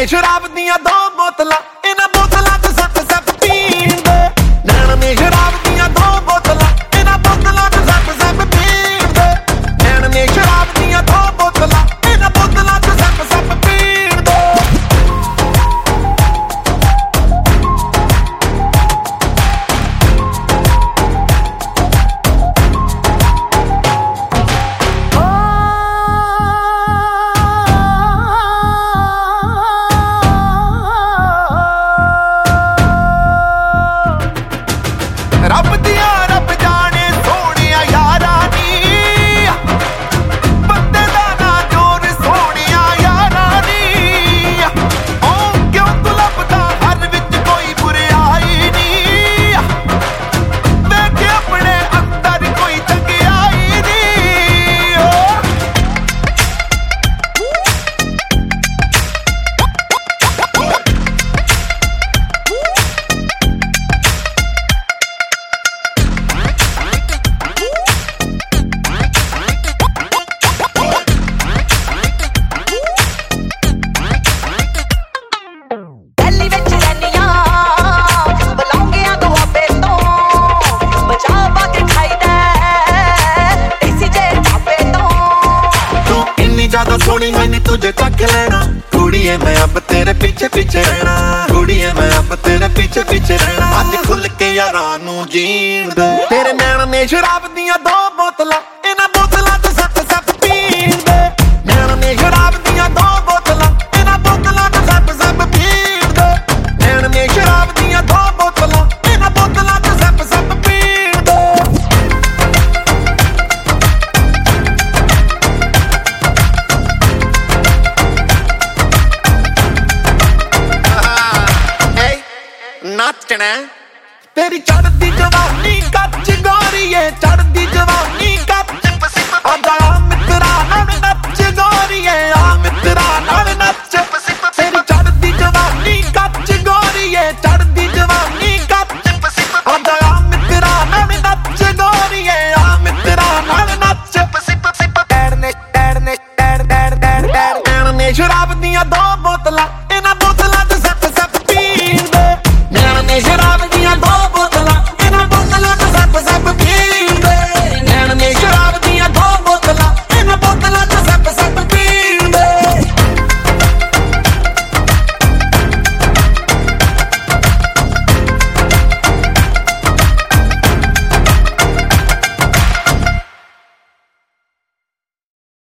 ਨੇ ਸ਼ਰਾਬ ਦੀਆਂ 2 ਬੋਤਲਾਂ, ਇਹਨਾਂ ਬੋਤਲਾਂ ਚ ਸੱਪ ਸੱਪ ਪੀਣ ਦੇ। ਨੈਣ ਨੇ ਸ਼ਰਾਬ ਦੀਆਂ 2 ਬੋਤਲਾਂ, ਇਹਨਾਂ ਬੋਤਲਾਂ ਚ ਸੱਪ ਸੱਪ ਪੀਣ ਦੇ। ਨੈਣ ਨੇ ਸ਼ਰਾਬ ਦੀਆਂ 2 ਬੋਤਲਾਂ, ਇਹਨਾਂ ਬੋਤਲਾਂ ਚ ਸੱਪ ਸੱਪ ਪੀਣ ਦੇ। ਰੱਬ ਦੀਆਂ ਰੱਬ ਜਾਣੇ ਸੋਹਣਿਆ ਯਾਰਾਂ ਨੀ, ਬੰਦੇ ਦਾ ਨਾ ਜੋਰ ਸੋਹਣਿਆ ਯਾਰਾਂ ਨੀ। ਓ ਕਿਉਂ ਤੂੰ ਲੱਭਦਾ ਹਰ ਵਿੱਚ ਕੋਈ ਬੁਰਿਆਈ ਨੀ, ਵੇਖ ਆਪਣੇ ਅੰਦਰ ਕੋਈ ਚੰਗਿਆਈ ਨੀ। ਦਿੱਲੀ ਵਿੱਚ ਰਹਿੰਦੀਆਂ ਬਲੌਂਗਿਆਂ ਦੁਆਬੇ ਤੋਂ, ਪੰਜਾਬ ਆ ਕੇ ਖਾਈਦਾ ਦੇਸੀ ਜੇ ਢਾਬੇ ਤੋਂ। ਤੂੰ ਇੰਨੀ ਜ਼ਿਆਦਾ ਸੋਹਣੀ ਮੈਨੇ ਤੁਝੇ ਚੱਕ ਲੈਣਾ, ਕੁੜੀਏ ਮੈਂ ਅਬ ਤੇਰੇ ਪਿੱਛੇ ਪਿੱਛੇ ਰਹਿਣਾ। ਕੁੜੀਏ ਮੈਂ ਅਬ ਤੇਰੇ ਪਿੱਛੇ ਪਿੱਛੇ ਰਹਿਣਾ। ਅੱਜ ਖੁੱਲ ਕੇ ਯਾਰਾਂ ਨੂੰ ਜੀਣ ਦੇ। ਤੇਰੇ ਨੈਣ ਨੇ ਸ਼ਰਾਬ ਦੀਆਂ 2 ਬੋਤਲਾਂ, ਇਹਨਾਂ ਬੋਤਲਾਂ ਚ ਸੱਪ ਸੱਪ ਪੀਣ ਦੇ। ਨੈਣ ਨੇ ਸ਼ਰਾਬ ਦੀਆਂ 2 ਬੋਤਲਾਂ, ਇਹਨਾਂ ਬੋਤਲਾਂ ਚ ਸੱਪ ਸੱਪ ਪੀਣ ਦੇ। ਨੈਣ ਨੇ ਸ਼ਰਾਬ ਦੀਆਂ 2 ਬੋਤਲਾਂ, ਇਹਨਾਂ ਬੋਤਲਾਂ ਚ ਸੱਪ ਸੱਪ ਪੀਣ ਦੇ। ਨਾਚਣਾ ਤੇਰੀ ਚੜ੍ਹਦੀ ਜਵਾਨੀ ਕੱਚ ਗੋਰੀਏ, ਚੜ੍ਹਦੀ ਜਵਾਨੀ ਕੱਚ। ਆ ਜਾ ਮਿੱਤਰਾ ਨਾਲ ਨੱਚ ਗੋਰੀਏ, ਆ ਮਿੱਤਰਾ ਨਾਲ ਨੱਚ।